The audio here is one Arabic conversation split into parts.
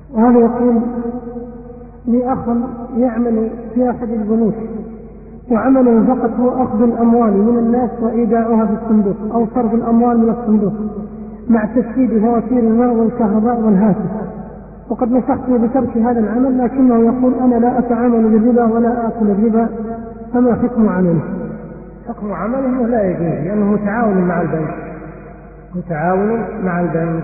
وهذا يقول لي أخ يعمل في أحد البنوك، وعمله فقط هو أخذ الأموال من الناس وإيداعها في الصندوق أو صرف الأموال من الصندوق مع تسديد فواتير الماء والكهرباء والهاتف. وقد نصحته بترك هذا العمل، لكنه يقول أنا لا أتعامل بالربا ولا آكل الربا، فما حكم عمله؟ حكم عمله لا يجوز، لأنه متعاون مع البنك، متعاون مع البنك.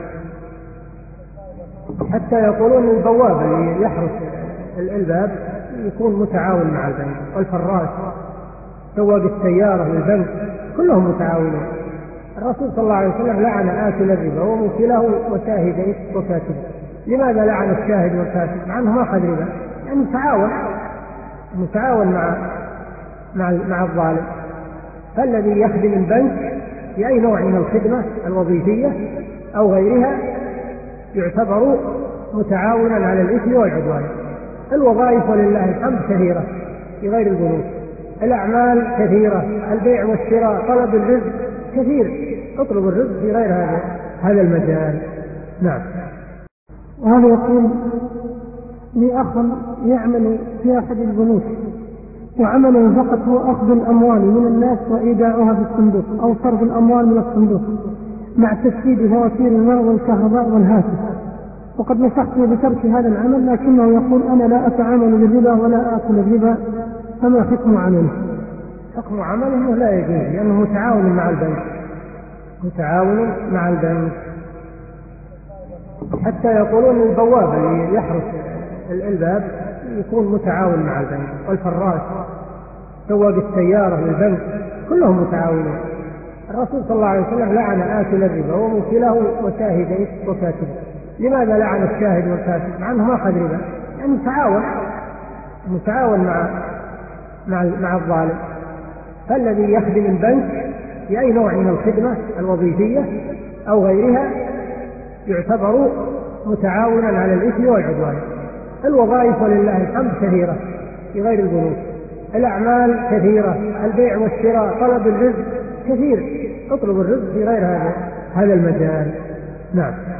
حتى يقولون البواب اللي يحرس الباب يكون متعاون مع البنك، والفراش سواق السيارة للبنك كلهم متعاونون. الرسول صلى الله عليه وسلم لعن آكل الربا وموكله وشاهديه وكاتبه. لماذا لعن الشاهد والكاتب مع أنه ما أخذ ربا؟ يعني متعاون مع الظالم. فالذي يخدم البنك بأي نوع من الخدمة الوظيفية أو غيرها يعتبر متعاونا على الإثم والعدوان. الوظائف ولله الحمد كثيرة في غير البنوك، الأعمال كثيرة، البيع والشراء، طلب الرزق كثير، اطلب الرزق في غير هذا المجال. نعم. وهذا يقول لي أخ يعمل في أحد البنوك، وعمله فقط هو أخذ الأموال من الناس وإيداعها في الصندوق أو صرف الأموال من الصندوق مع تسديد فواتير الماء والكهرباء والهاتف. وقد نصحته بترك هذا العمل، لكنه يقول أنا لا أتعامل بالربا ولا آكل الربا، فما حكم عمله؟ حكم عمله لا يجوز، لأنه متعاون مع البنك، متعاون مع البنك. حتى يقولون البواب اللي يحرس الباب يكون متعاون مع البنك، والفراش سواق السيارة للبنك كلهم متعاونون. الرسول صلى الله عليه وسلم لعن آكل الربا وموكله وشاهديه وكاتبه. لماذا لعن الشاهد والكاتب مع أنه ما أخذ ربا؟ يعني متعاون مع الظالم. فالذي يخدم البنك بأي نوع من الخدمة الوظيفية أو غيرها يعتبر متعاونا على الإثم والعدوان. الوظائف ولله الحمد كثيرة في غير البنوك، الأعمال كثيرة، البيع والشراء، طلب الرزق كثير، اطلب الرزق في غير هذا المجال. نعم.